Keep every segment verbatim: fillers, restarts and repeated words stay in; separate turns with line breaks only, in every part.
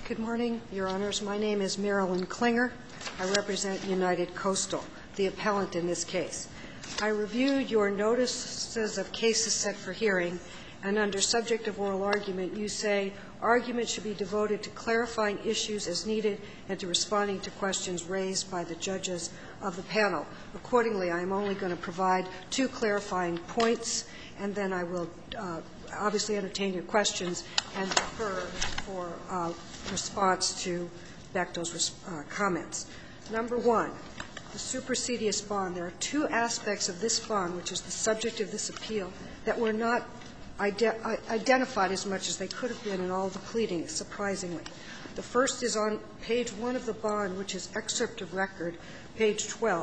Good morning, Your Honors. My name is Marilyn Klinger. I represent United Coastal, the appellant in this case. I reviewed your notices of cases set for hearing, and under subject of oral argument, you say argument should be devoted to clarifying issues as needed and to responding to questions raised by the judges of the panel. Accordingly, I am only going to provide two clarifying points, and then I will uh, obviously entertain your questions and defer for uh, response to Bechtel's uh, comments. Number one, the supersedious bond. There are two aspects of this bond, which is the subject of this appeal, that were not ide identified as much as they could have been in all the pleadings, surprisingly. The first is on page one of the bond, which is excerpt of record, page twelve.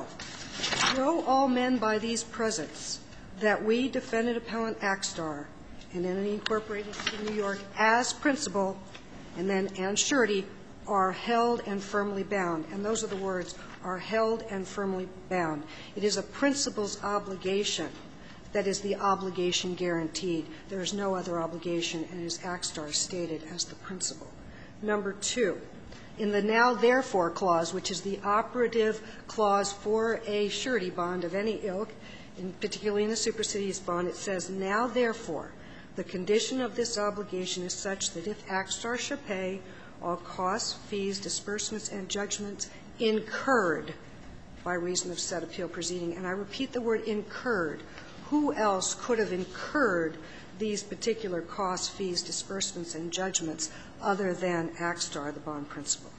Know all men by these presents that we, defendant appellant Axstar, and entity incorporated in New York as principal, and then and surety, are held and firmly bound. And those are the words, are held and firmly bound. It is a principal's obligation that is the obligation guaranteed. There is no other obligation, and it is Axstar stated as the principal. Number two, in the now therefore clause, which is the operative clause for a surety bond of any ilk, in particularly in the supersedious bond, it says, now therefore, the condition of this obligation is such that if Axstar shall pay all costs, fees, disbursements, and judgments incurred by reason of said appeal proceeding, and I repeat the word incurred, who else could have incurred these particular costs, fees, disbursements, and judgments other than Axstar, the bond principal?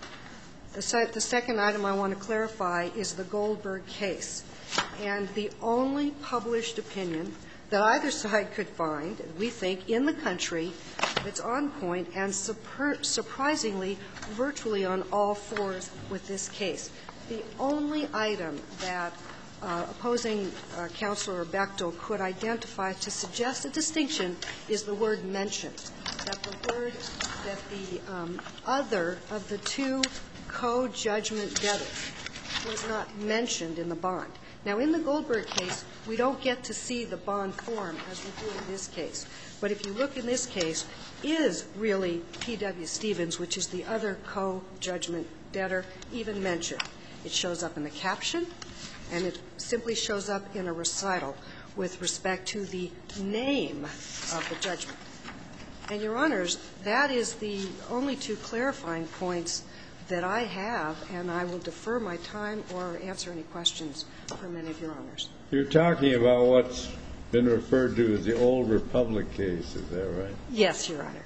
The, se the second item I want to clarify is the Goldberg case. And the only published opinion that either side could find, we think, in the country that's on point and surprisingly virtually on all fours with this case. The only item that uh, opposing uh, Counselor Bechtel could identify to suggest a distinction is the word mentioned, that the word that the um, other of the two co-judgment debtors was not mentioned in the bond. Now, in the Goldberg case, we don't get to see the bond form as we do in this case. But if you look in this case, is really P W Stevens, which is the other co-judgment debtor, even mentioned? It shows up in the caption, and it simply shows up in a recital with respect to the name of the judgment. And, Your Honors, that is the only two clarifying points that I have, and I will defer my time or answer any questions from any of Your Honors.
You're talking about what's been referred to as the Old Republic case, is that right?
Yes, Your Honor.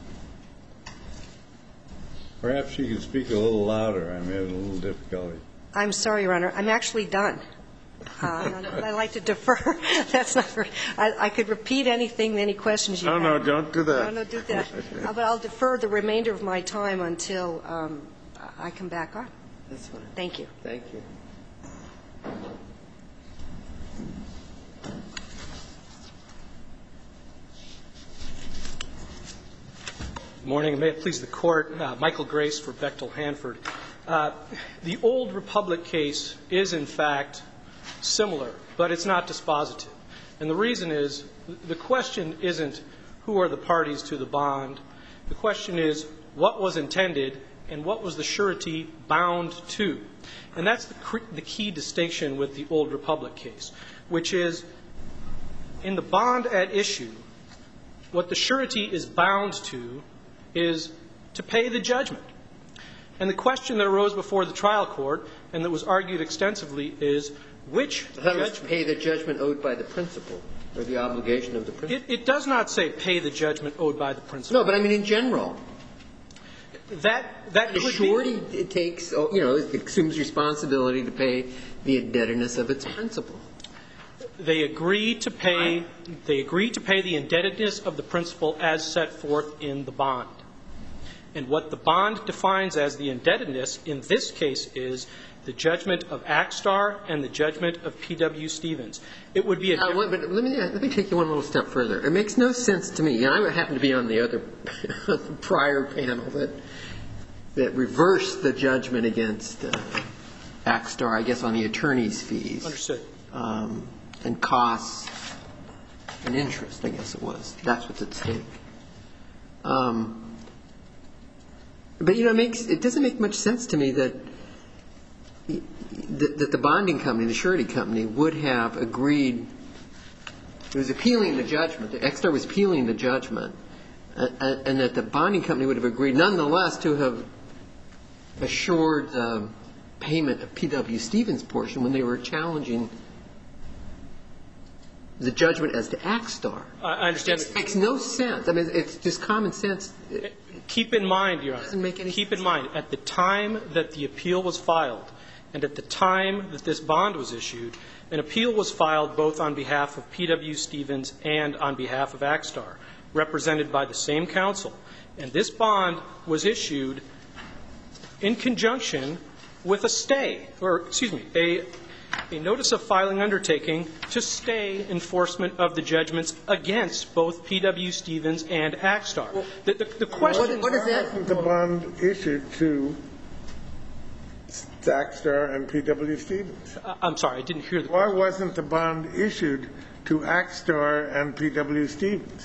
Perhaps you could speak a little louder. I'm having a little difficulty.
I'm sorry, Your Honor. I'm actually done. Uh, I like to defer. That's not very, I, I could repeat anything, any questions you
no,
have.
No, no, don't do that.
No, no, do that. uh, but I'll defer the remainder of my time until um, I come back on.
That's fine.
Thank you.
Thank you.
Good morning, and may it please the Court. Uh, Michael Grace for Bechtel Hanford. Uh, the Old Republic case is, in fact, similar, but it's not dispositive. And the reason is the question isn't who are the parties to the bond. The question is what was intended and what was the surety bound to. And that's the, the key distinction with the Old Republic case, which is in the bond at issue, what the surety is bound to is to pay the judgment. And the question that arose before the trial court and that was argued extensively is which
that
judgment.
Was pay the judgment owed by the principal or the obligation of the principal.
It, it does not say pay the judgment owed by the principal.
No, but I mean in general.
That that
the
could
surety
be.
It takes, you know, it assumes responsibility to pay the indebtedness of its principal.
They agree to pay. They agree to pay the indebtedness of the principal as set forth in the bond. And what the bond defines as the indebtedness in this case is the judgment of Axstar and the judgment of P W Stevens. It would be a
uh, but let me let me take you one little step further. It makes no sense to me. And I happen to be on the other prior panel that that reversed the judgment against uh, Axstar, I guess, on the attorney's fees.
Understood.
Um, and costs and interest, I guess it was. That's what's at stake. Um, But, you know, it, makes, it doesn't make much sense to me that, that, that the bonding company, the surety company, would have agreed. It was appealing the judgment. The Exstar was appealing the judgment, and, and that the bonding company would have agreed, nonetheless, to have assured uh, payment of P W Stevens' portion when they were challenging the judgment as to Exstar.
I understand.
It makes no sense. I mean, it's just common sense.
Keep in mind, Your Honor,
doesn't make any
keep
sense.
in mind, at the time that the appeal was filed and at the time that this bond was issued, an appeal was filed both on behalf of P W Stevens and on behalf of Exstar, represented by the same counsel. And this bond was issued in conjunction with a stay, or excuse me, a, a notice of filing undertaking to stay enforcement of the judgments against both P W Stevens and Exstar. Well, the, the, the question
what, what is that?
Wasn't the bond issued to Exstar and P W Stevens?
Uh, I'm sorry, I didn't hear the
Why wasn't the bond issued to Exstar and P W Stevens?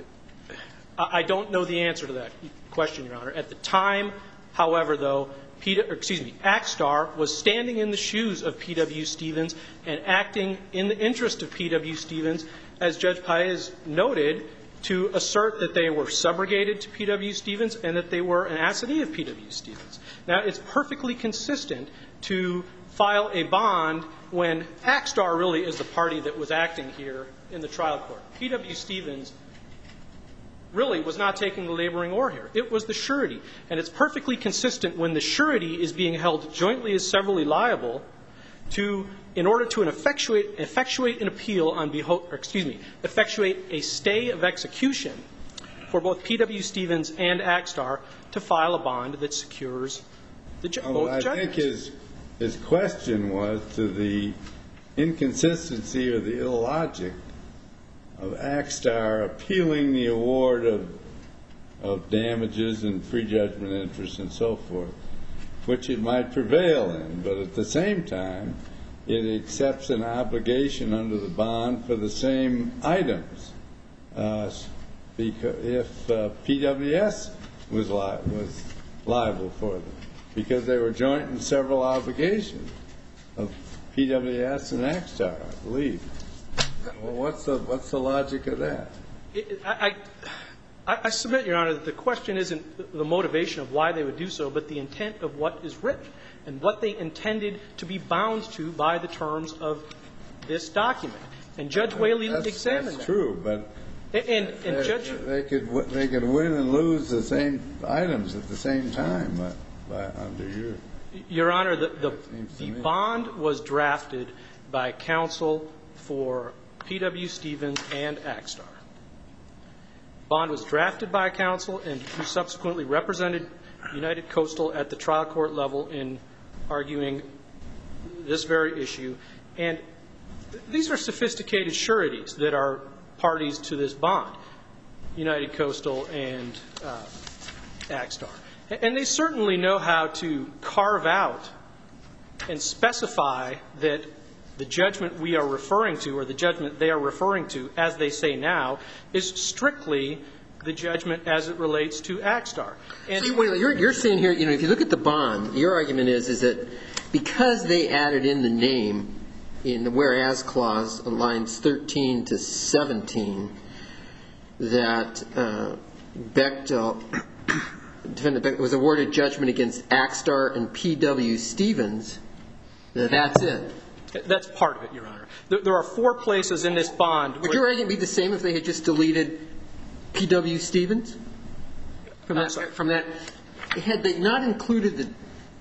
I don't know the answer to that question, Your Honor. At the time, however, though, P, or excuse me, Exstar was standing in the shoes of P W Stevens and acting in the interest of P W Stevens, as Judge Paez noted, to assert that they were subrogated to P W Stevens and that they were an assignee of P W Stevens. Now, it's perfectly consistent to file a bond when Exstar really is the party that was acting here in the trial court. P W Stevens really was not taking the laboring oar here. It was the surety. And it's perfectly consistent when the surety is being held jointly as severally liable to, in order to effectuate, effectuate an appeal on behalf, or excuse me, effectuate a stay of execution for both P W Stevens and Exstar to file a bond that secures the ju-
Oh,
both
I
judgments.
think his, his question was to the inconsistency or the illogic of Exstar appealing the award of, of damages and prejudgment interest and so forth, which it might prevail in, but at the same time, it accepts an obligation under the bond for the same items. Uh, because if uh, P W S was, li- was liable for them, because they were joint in several obligations of P W S and Exstar, I believe. Well, what's the what's the logic of that?
It, I, I, I submit, Your Honor, that the question isn't the motivation of why they would do so, but the intent of what is written and what they intended to be bound to by the terms of this document. And Judge Whaley
that's,
examined
that's
that.
true, but
and, and
they,
Judge
they could they could win and lose the same items at the same time by, by under your.
Your Honor, the the, the
me.
bond was drafted by counsel for P W Stevens and Exstar. Bond was drafted by counsel and who subsequently represented United Coastal at the trial court level in arguing this very issue. And these are sophisticated sureties that are parties to this bond, United Coastal and uh, Exstar. And they certainly know how to carve out and specify that the judgment we are referring to, or the judgment they are referring to, as they say now, is strictly the judgment as it relates to Exstar. And
See, wait, you're, you're saying here, you know, if you look at the bond, your argument is, is that because they added in the name in the whereas clause on lines thirteen to seventeen, that uh, Bechtel, defendant Bechtel, was awarded judgment against Exstar and P W Stevens, that that's it.
that's part of it, Your Honor. There, there are four places in this bond.
Would your argument be the same if they had just deleted P W Stevens from that? From that, had they not included the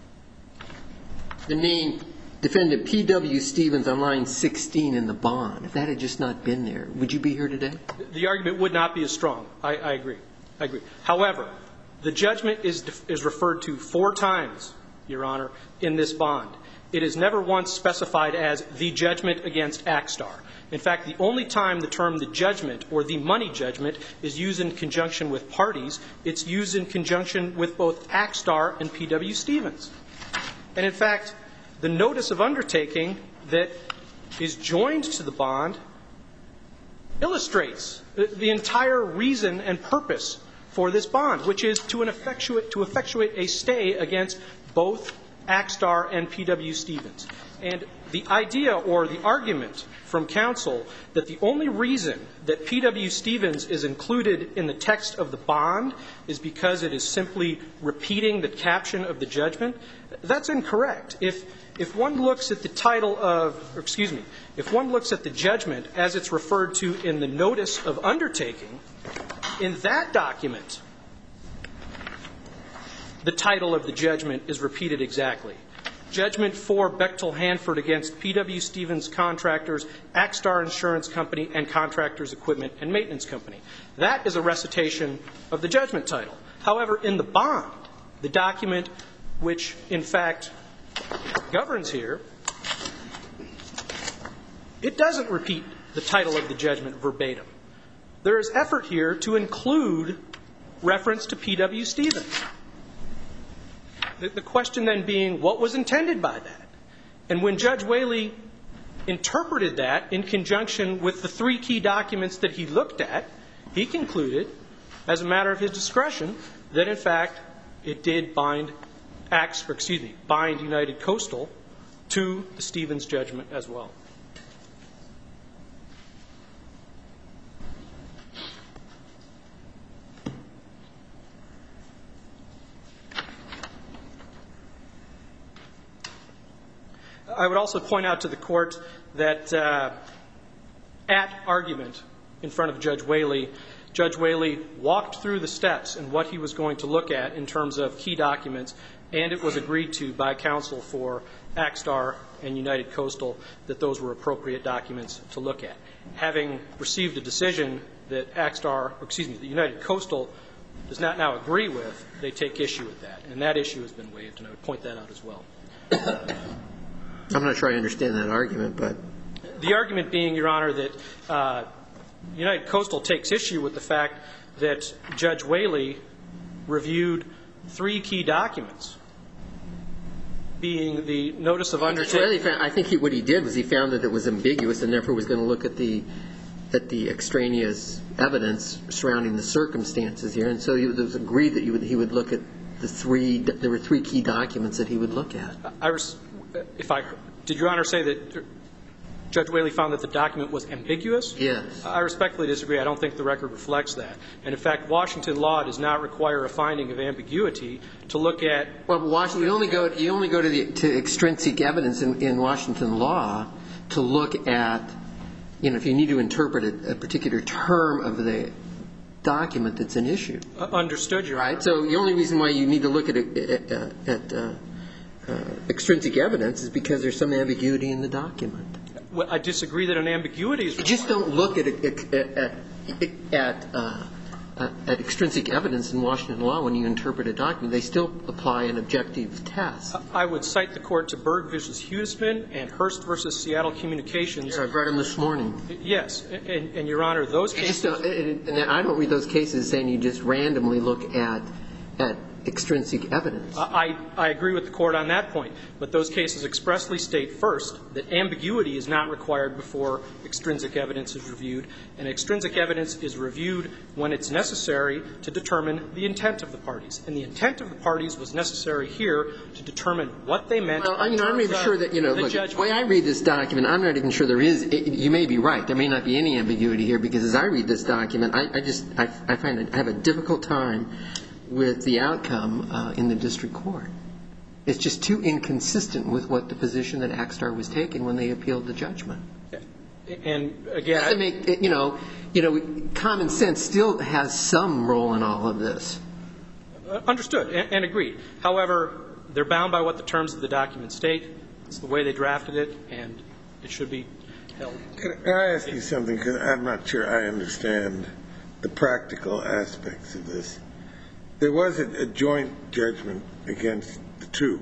the name defendant P W Stevens on line sixteen in the bond, if that had just not been there, would you be here today?
The argument would not be as strong. I, I agree. I agree. However, the judgment is is referred to four times, Your Honor, in this bond. It is never once specified as the judgment against Exstar. In fact, the only time the term the judgment or the money judgment is used in conjunction with parties, it's used in conjunction with both Exstar and P W Stevens. And in fact, the notice of undertaking that is joined to the bond illustrates the entire reason and purpose for this bond, which is to, an effectuate, to effectuate a stay against both Axstar and P W Stevens. And the idea or the argument from counsel that the only reason that P W Stevens is included in the text of the bond is because it is simply repeating the caption of the judgment, that's incorrect. If, if one looks at the title of, or excuse me, if one looks at the judgment as it's referred to in the notice of undertaking, in that document, the title of the judgment is repeated exactly. Judgment for Bechtel Hanford against P W Stevens Contractors, Axstar Insurance Company, and Contractors Equipment and Maintenance Company. That is a recitation of the judgment title. However, in the bond, the document which, in fact, governs here, it doesn't repeat the title of the judgment verbatim. There is effort here to include reference to P W Stevens. The question then being, what was intended by that? And when Judge Whaley interpreted that in conjunction with the three key documents that he looked at, he concluded, as a matter of his discretion, that in fact it did bind Ax, or excuse me, bind United Coastal to the Stevens judgment as well. I would also point out to the Court that uh, at argument in front of Judge Whaley, Judge Whaley walked through the steps and what he was going to look at in terms of key documents, and it was agreed to by counsel for Axstar and United Coastal that those were appropriate documents to look at. Having received a decision that Axstar, or excuse me, that United Coastal does not now agree with, they take issue with that. And that issue has been waived, and I would point that out as well.
I'm not sure I understand that argument, but.
The argument being, Your Honor, that uh, United Coastal takes issue with the fact that Judge Whaley reviewed three key documents, being the notice of undertaking.
I think he, what he did was he found that it was ambiguous and therefore was going to look at the at the extraneous evidence surrounding the circumstances here, and so it was agreed that he would, he would look at the three. There were three key documents that he would look at.
I was, if I did, Your Honor, say that Judge Whaley found that the document was ambiguous?
Yes.
I respectfully disagree. I don't think the record reflects that. And, in fact, Washington law does not require a finding of ambiguity to look at.
Well, Washington, you only go you only go to the to extrinsic evidence in, in Washington law to look at, you know, if you need to interpret a, a particular term of the document that's an issue.
Uh, understood, Your Honor.
Right. So the only reason why you need to look at it, at, at uh, uh, extrinsic evidence is because there's some ambiguity in the document.
Well, I disagree that an ambiguity is required.
You just don't look at at at, at, uh, at extrinsic evidence in Washington law when you interpret a document. They still apply an objective test.
I would cite the Court to Berg versus Huisman and Hurst versus Seattle Communications.
Yeah, I've read them this morning.
Yes. And, and Your Honor, those cases.
Just don't, and I don't read those cases saying you just randomly look at at extrinsic evidence.
I, I agree with the Court on that point. But those cases expressly state, first, that ambiguity is not required before extrinsic evidence is reviewed. And extrinsic evidence is reviewed when it's necessary to determine the intent of the parties. And the intent of the parties was necessary here to determine what they meant.
Well, you know, I'm not even sure that, you know, look, the way I read this document, I'm not even sure there is, it, you may be right. There may not be any ambiguity here, because as I read this document, I, I just, I, I find it, I have a difficult time with the outcome uh, in the district court. It's just too inconsistent with what the position that Axstar was taking when they appealed the judgment.
And again,
I make, you know, you know, common sense still has some role in all of this.
Understood and, and agreed. However, they're bound by what the terms of the document state. It's the way they drafted it, and it should be held.
Can I ask you something? Because I'm not sure I understand the practical aspects of this. There was a, a joint judgment against the two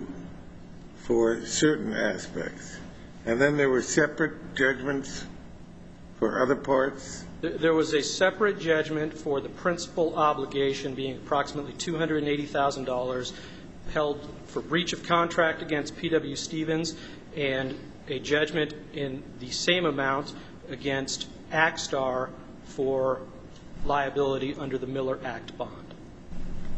for certain aspects, and then there were separate judgments for other parts?
There was a separate judgment for the principal obligation being approximately two hundred eighty thousand dollars held for breach of contract against P W Stevens, and a judgment in the same amount against Axstar for liability under the Miller Act bond.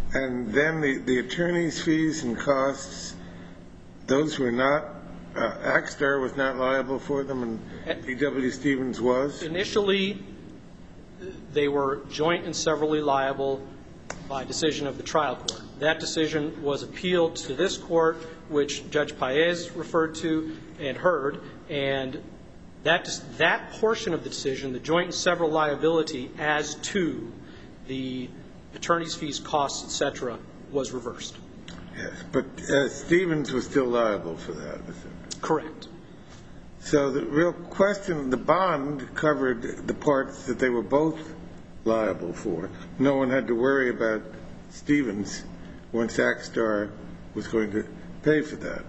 And then the, the attorney's fees and costs, those were not, uh, Axstar was not liable for them, and P W. Stevens was?
Initially, they were joint and severally liable by decision of the trial court. That decision was appealed to this court, which Judge Paez referred to and heard, and that, that portion of the decision, the joint and several liability as to the attorney's fees, costs, et cetera, was reversed.
Yes, but uh, Stevens was still liable for that.
Correct.
So the real question, the bond covered the parts that they were both liable for. No one had to worry about Stevens once Axstar was going to pay for that.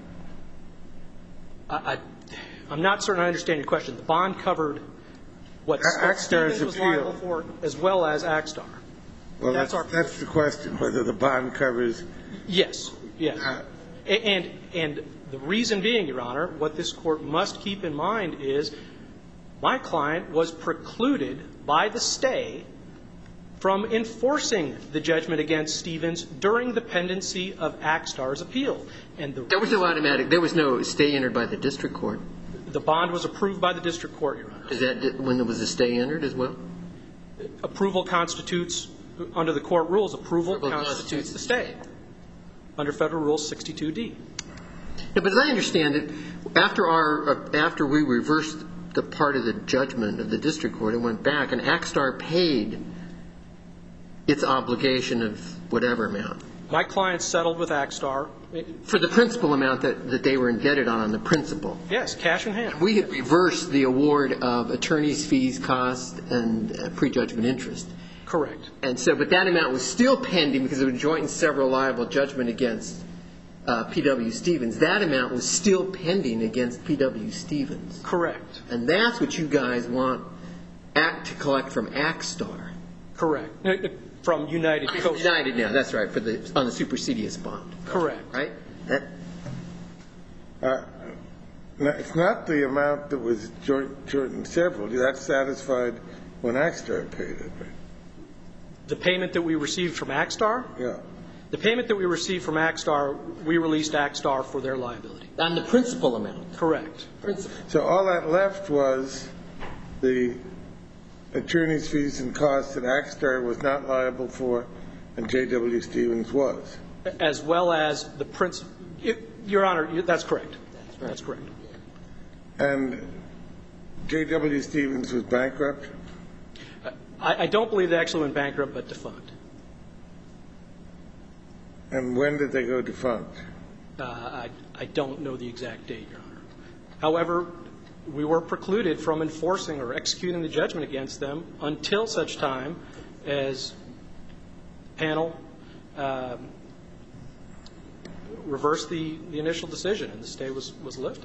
I, I, I'm not certain I understand your question. The bond covered what
Axstar's
Stevens was
appeal.
liable for as well as Axstar.
Well,
that's,
that's,
our
that's the question, whether the bond covers.
Yes, yes.
Uh,
and, and the reason being, Your Honor, what this court must keep in mind is my client was precluded by the stay from enforcing the judgment against Stevens during the pendency of Axstar's appeal. And the
There was no automatic, there was no stay entered by the district court.
The bond was approved by the district court, Your Honor.
Is that when there was a stay entered as well?
Approval constitutes, under the court rules, approval
Approval
constitutes
constitutes
the stay under Federal Rule sixty-two D.
Yeah, but as I understand it, after our uh, after we reversed the part of the judgment of the district court and went back, and Axstar paid its obligation of whatever amount.
My client settled with Axstar.
For the principal amount that, that they were indebted on, on the principal.
Yes, cash in hand.
We had reversed the award of attorney's fees, costs, and uh, prejudgment interest.
Correct.
And so, but that amount was still pending because of a joint and several liable judgment against uh, P W. Stevens. That amount was still pending against P W. Stevens.
Correct.
And that's what you guys want act to collect from Axstar.
Correct. From United
I mean,
Coast.
United now, that's right, for the on the supersedious bond.
Correct.
Right? That,
Uh, no, it's not the amount that was joint, joint and several. That's satisfied when Axstar paid it, right?
The payment that we received from Axstar?
Yeah.
The payment that we received from Axstar, we released Axstar for their liability.
on the principal amount.
Correct.
Principal.
So all that left was the attorney's fees and costs that Axstar was not liable for and J W. Stevens was.
As well as the principal. Your Honor, that's correct.
That's right.
That's correct.
And J W. Stevens was bankrupt?
I, I don't believe they actually went bankrupt, but defunct.
And when did they go defunct?
Uh, I, I don't know the exact date, Your Honor. However, we were precluded from enforcing or executing the judgment against them until such time as panel um, reversed the, the initial decision and the stay was, was lifted.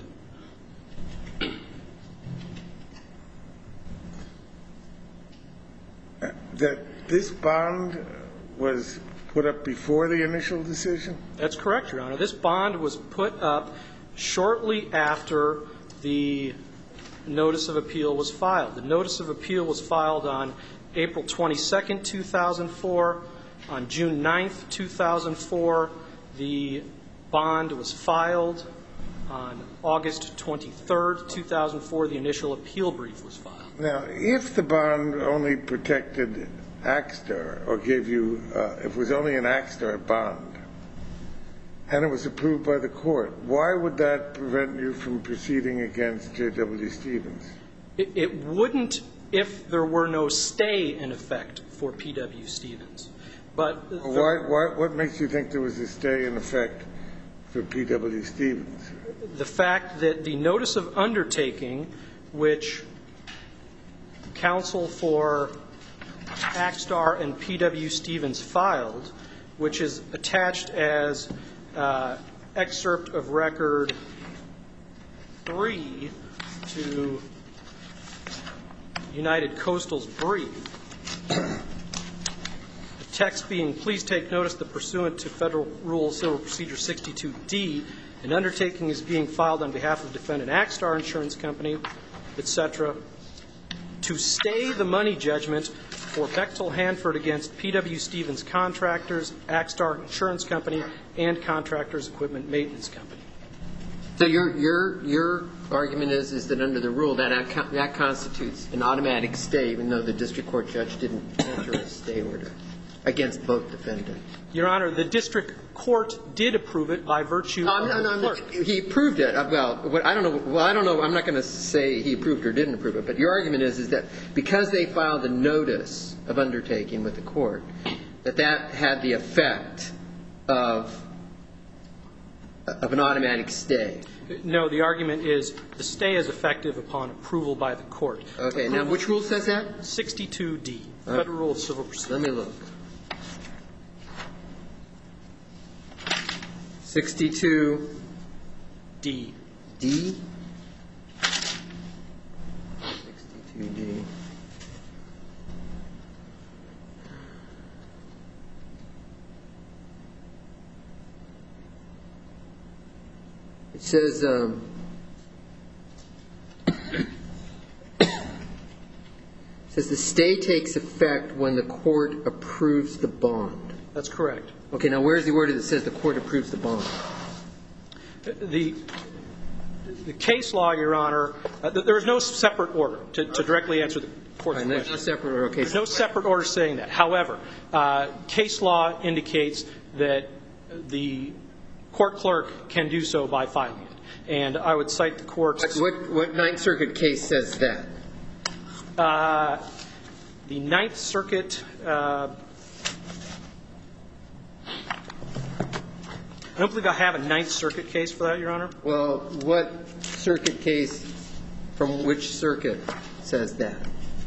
That this bond was put up before the initial decision?
That's correct, Your Honor. This bond was put up shortly after the notice of appeal was filed. The notice of appeal was filed on April twenty-second, two thousand four. On June ninth, two thousand four, the bond was filed. On August twenty-third, two thousand four, the initial appeal brief was filed.
Now, if the bond only protected Axstar or gave you, uh, if it was only an Axstar bond and it was approved by the court, why would that prevent you from proceeding against J W. Stevens?
It, it wouldn't if there were no stay in effect for P W. Stevens. But the,
Why, why, what makes you think there was a stay in effect for P W. Stevens?
The fact that the notice of undertaking, which counsel for Axstar and P W. Stevens filed, which is attached as uh, excerpt of record three to United Coastal's brief. The text being, please take notice that pursuant to Federal Rule Civil Procedure sixty-two D, an undertaking is being filed on behalf of defendant Axstar Insurance Company, et cetera, to stay the money judgment for Bechtel Hanford against P W Stevens Contractors, Axstar Insurance Company, and Contractors Equipment Maintenance Company.
So your your your argument is is that under the rule that that constitutes an automatic stay, even though the district court judge didn't enter a stay order against both defendants.
Your Honor, the district court did approve it by virtue
no,
of
no,
the
no,
clerk.
No, he approved it. Well, what, I don't know. Well, I don't know. I'm not going to say he approved or didn't approve it. But your argument is is that because they filed a notice of undertaking with the court, that that had the effect of of an automatic stay.
No, the argument is the stay is effective upon approval by the court.
Okay.
Approval
Now, which rule says that?
sixty-two D,
Okay.
Federal Rule of Civil Procedure.
Let me look. sixty-two
D.
D. sixty-two D. It says, um, it says the stay takes effect when the court approves the bond.
That's correct.
Okay, now where's the order that says the court approves the bond?
The, the case law, Your Honor, uh, there is no separate order to, to directly answer the court's
And there's
question.
no separate order. Okay.
There's no separate order saying that. However, uh, case law indicates that the court clerk can do so by filing it. And I would cite the court's...
What, what Ninth Circuit case says that?
Uh, the Ninth Circuit... Uh, I don't believe I have a Ninth Circuit case for that, Your Honor.
Well, what circuit case from which circuit says that?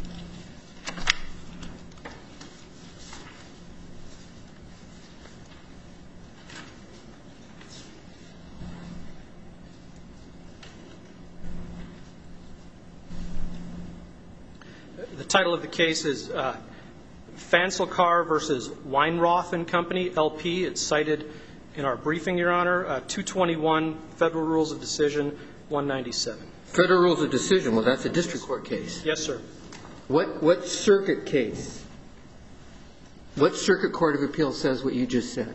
The title of the case is uh, Fancelcar versus Weinroth and Company, L P. It's cited in our briefing, Your Honor, uh, two twenty-one Federal Rules of Decision, one ninety-seven.
Federal Rules of Decision. Well, that's a district court case.
Yes, sir.
What what circuit case? What circuit court of appeal says what you just said?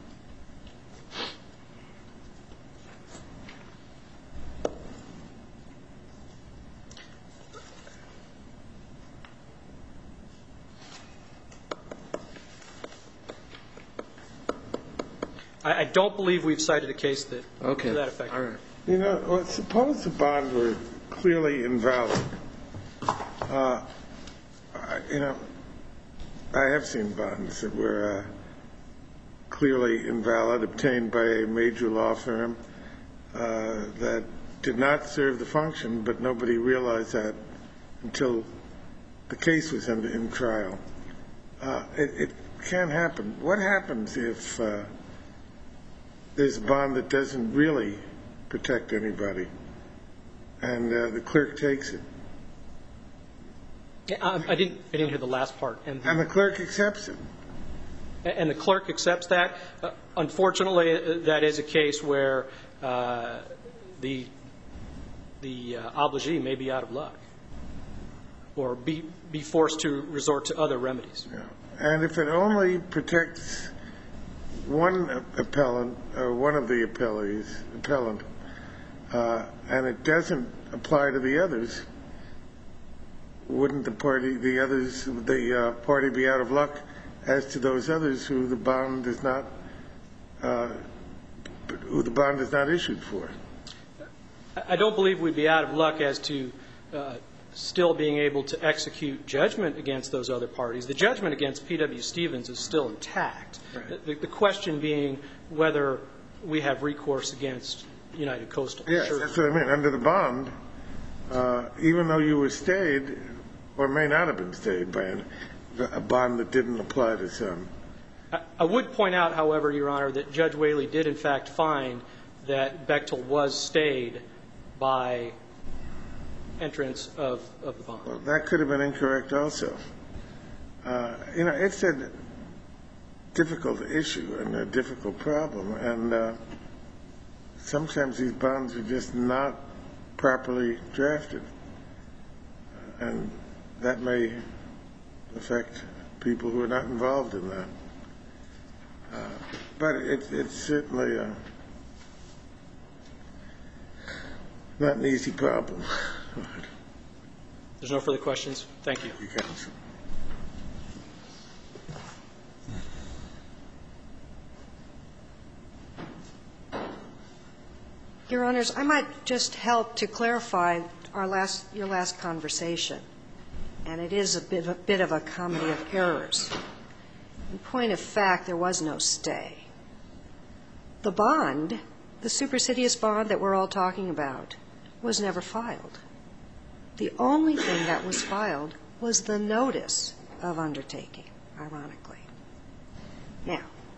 I, I don't believe we've cited a case that
Okay.
to that effect.
All right.
You know, well, suppose the bond were clearly invalid. Uh, I, you know, I have seen bonds that were uh, clearly invalid, obtained by a major law firm uh, that did not serve the function, but nobody realized that until the case was in, in trial. Uh, it, it can happen. What happens if uh, there's a bond that doesn't really protect anybody, and uh, the clerk takes it?
Yeah, I, I didn't. I didn't hear the last part. And the,
And the clerk accepts it.
and the clerk accepts that. Uh, unfortunately, uh, that is a case where uh, the the uh, obligee may be out of luck, or be be forced to resort to other remedies.
Yeah. And if it only protects one appellant, or one of the appellees, appellant, uh, and it doesn't apply to the others, wouldn't the party, the others, the uh, party be out of luck as to those others who the bond is not, uh, who the bond is not issued for?
I don't believe we'd be out of luck as to uh, still being able to execute judgment against those other parties. The judgment against P W Stevens is still intact. Right. The, the question being whether we have recourse against United Coastal.
Yes, sure. That's what I mean. Under the bond, uh, even though you were stayed, or may not have been stayed by an, a bond that didn't apply to some.
I, I would point out, however, Your Honor, that Judge Whaley did in fact find that Bechtel was stayed by entrance of, of the bond.
Well, that could have been incorrect also. Uh, you know, it's a difficult issue and a difficult problem, and uh, sometimes these bonds are just not properly drafted, and that may affect people who are not involved in that. Uh, but it, it's certainly a, not an easy problem.
There's no further questions. Thank you.
Thank you, counsel.
Your Honors, I might just help to clarify our last, your last conversation, and it is a bit, a bit of a comedy of errors. In point of fact, there was no stay. The bond, the supersedeas bond that we're all talking about, was never filed. The only thing that was filed was the notice of undertaking, ironically. Now,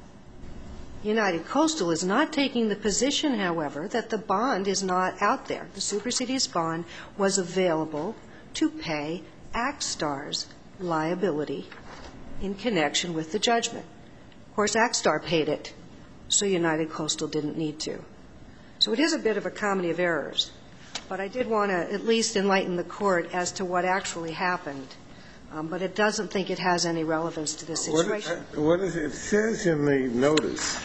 United Coastal is not taking the position, however, that the bond is not out there. The supersedeas bond was available to pay Axstar's liability in connection with the judgment. Of course, Axstar paid it, so United Coastal didn't need to. So it is a bit of a comedy of errors. But I did want to at least enlighten the Court as to what actually happened. Um, but it doesn't think it has any relevance to this situation.
What is, what is it? It says in the notice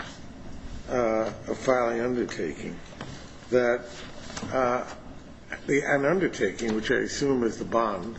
uh, of filing undertaking that uh, the, an undertaking, which I assume is the bond,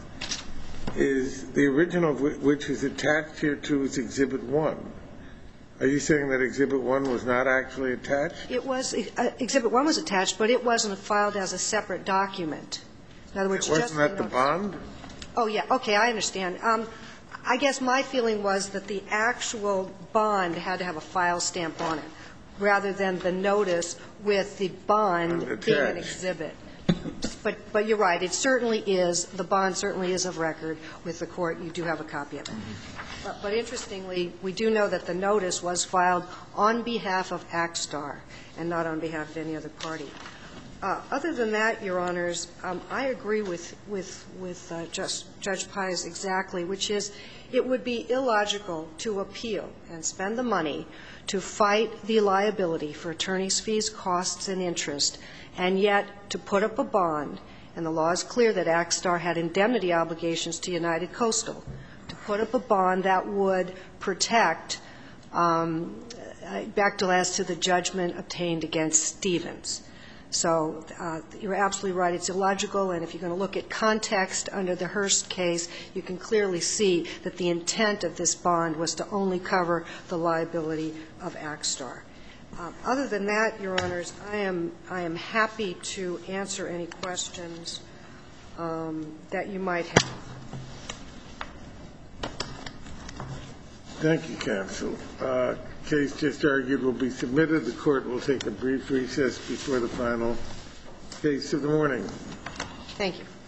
is the original of which is attached here to is Exhibit one. Are you saying that Exhibit one was not actually attached?
It was uh, Exhibit one was attached, but it wasn't filed as a separate document. In other words,
wasn't
just
that the bond?
Oh, yeah. Okay, I understand. Um, I guess my feeling was that the actual bond had to have a file stamp on it, rather than the notice with the bond
Attached.
being an exhibit. But, but you're right. It certainly is. The bond certainly is of record with the Court. You do have a copy of it. But, but interestingly, we do know that the notice was filed on behalf of Axstar and not on behalf of any other party. Uh, other than that, Your Honors, um, I agree with, with, with uh, Just, Judge Pius exactly, which is it would be illogical to appeal and spend the money to fight the liability for attorney's fees, costs, and interest, and yet to put up a bond, and the law is clear that Axstar had indemnity obligations to United Coastal, to put up a bond that would protect um, Bechtel as to the judgment obtained against Stevens. So uh, you're absolutely right. It's illogical, and if you're going to look at context under the Hearst case, you can clearly see that the intent of this bond was to only cover the liability of Axstar. Uh, other than that, Your Honors, I am, I am happy to answer any questions um, that you might have.
Thank you, counsel. Uh, case just argued will be submitted. The Court will take a brief recess before the final case of the morning.
Thank you.